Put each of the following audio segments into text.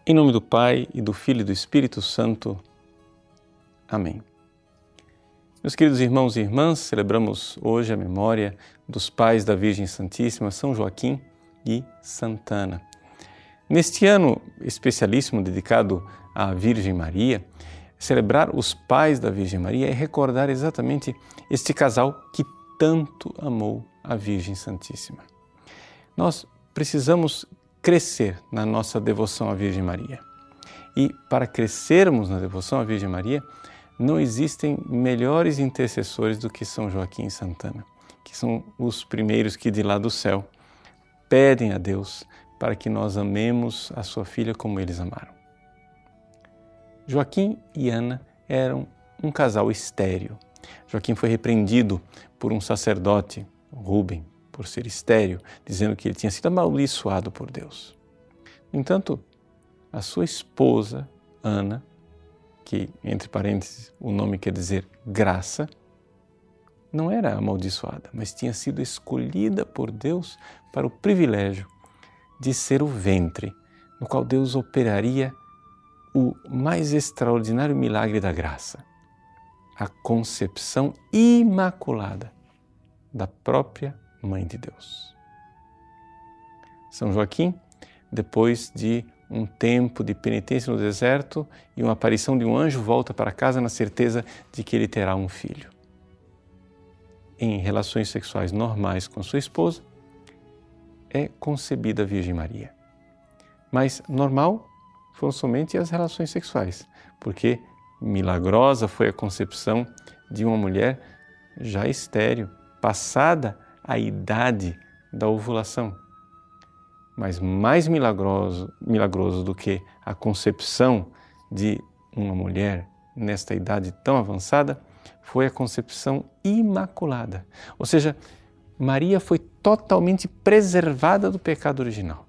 Em nome do Pai, e do Filho e do Espírito Santo. Amém. Meus queridos irmãos e irmãs, celebramos hoje a memória dos pais da Virgem Santíssima, São Joaquim e Santana. Neste ano especialíssimo dedicado à Virgem Maria, celebrar os pais da Virgem Maria é recordar exatamente este casal que tanto amou a Virgem Santíssima. Nós precisamos crescer na nossa devoção à Virgem Maria. E para crescermos na devoção à Virgem Maria, não existem melhores intercessores do que São Joaquim e Santana, que são os primeiros que de lá do céu pedem a Deus para que nós amemos a sua filha como eles amaram. Joaquim e Ana eram um casal estéril. Joaquim foi repreendido por um sacerdote, Rubem, por ser estéril, dizendo que ele tinha sido amaldiçoado por Deus. No entanto, a sua esposa, Ana, que, entre parênteses, o nome quer dizer graça, não era amaldiçoada, mas tinha sido escolhida por Deus para o privilégio de ser o ventre no qual Deus operaria o mais extraordinário milagre da graça, a concepção imaculada da própria Mãe de Deus. São Joaquim, depois de um tempo de penitência no deserto e uma aparição de um anjo, volta para casa na certeza de que ele terá um filho. Em relações sexuais normais com sua esposa, é concebida a Virgem Maria. Mas normal foram somente as relações sexuais, porque milagrosa foi a concepção de uma mulher já estéril, passada a idade da ovulação. Mas mais milagroso do que a concepção de uma mulher nesta idade tão avançada foi a concepção imaculada. Ou seja, Maria foi totalmente preservada do pecado original.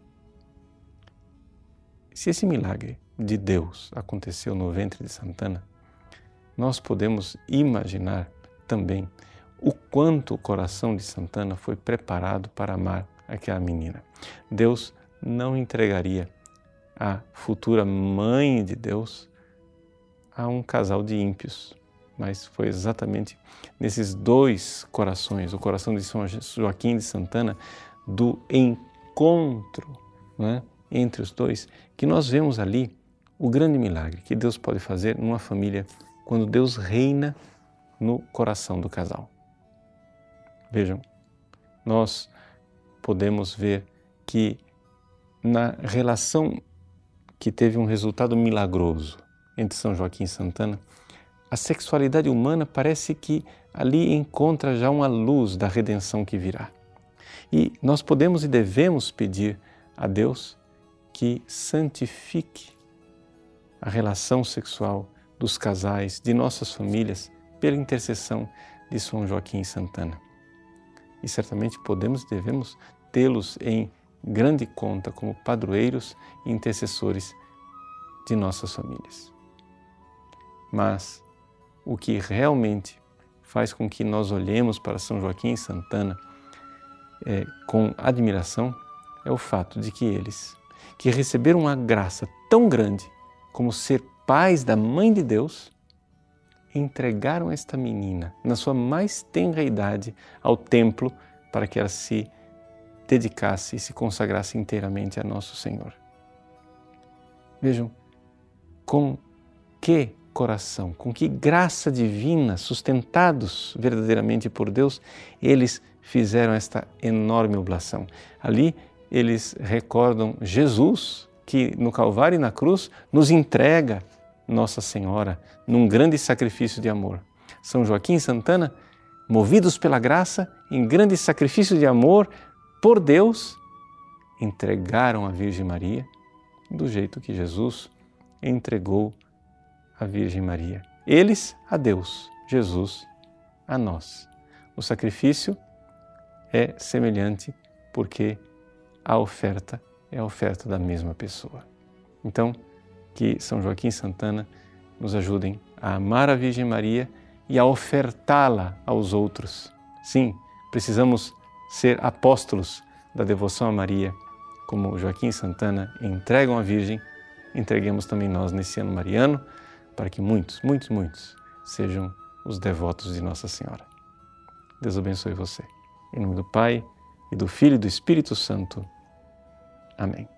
Se esse milagre de Deus aconteceu no ventre de Santana, nós podemos imaginar também o quanto o coração de Santana foi preparado para amar aquela menina. Deus não entregaria a futura mãe de Deus a um casal de ímpios, mas foi exatamente nesses dois corações, o coração de São Joaquim e de Santana, do encontro, né, entre os dois, que nós vemos ali o grande milagre que Deus pode fazer numa família quando Deus reina no coração do casal. Vejam, nós podemos ver que na relação que teve um resultado milagroso entre São Joaquim e Santana, a sexualidade humana parece que ali encontra já uma luz da redenção que virá. E nós podemos e devemos pedir a Deus que santifique a relação sexual dos casais, de nossas famílias, pela intercessão de São Joaquim e Santana. E certamente podemos e devemos tê-los em grande conta como padroeiros e intercessores de nossas famílias. Mas o que realmente faz com que nós olhemos para São Joaquim e Santana com admiração é o fato de que eles, que receberam uma graça tão grande como ser pais da Mãe de Deus, entregaram esta menina, na sua mais tenra idade, ao templo para que ela se dedicasse e se consagrasse inteiramente a Nosso Senhor. Vejam, com que coração, com que graça divina, sustentados verdadeiramente por Deus, eles fizeram esta enorme oblação. Ali eles recordam Jesus, que no Calvário e na cruz nos entrega Nossa Senhora num grande sacrifício de amor. São Joaquim e Santana, movidos pela graça, em grande sacrifício de amor por Deus, entregaram a Virgem Maria do jeito que Jesus entregou a Virgem Maria. Eles a Deus, Jesus a nós. O sacrifício é semelhante porque a oferta é a oferta da mesma pessoa. Então, que São Joaquim e Santana nos ajudem a amar a Virgem Maria e a ofertá-la aos outros. Sim, precisamos ser apóstolos da devoção a Maria, como Joaquim e Santana entregam a Virgem, entreguemos também nós nesse ano mariano, para que muitos, muitos, muitos sejam os devotos de Nossa Senhora. Deus abençoe você. Em nome do Pai, e do Filho e do Espírito Santo. Amém.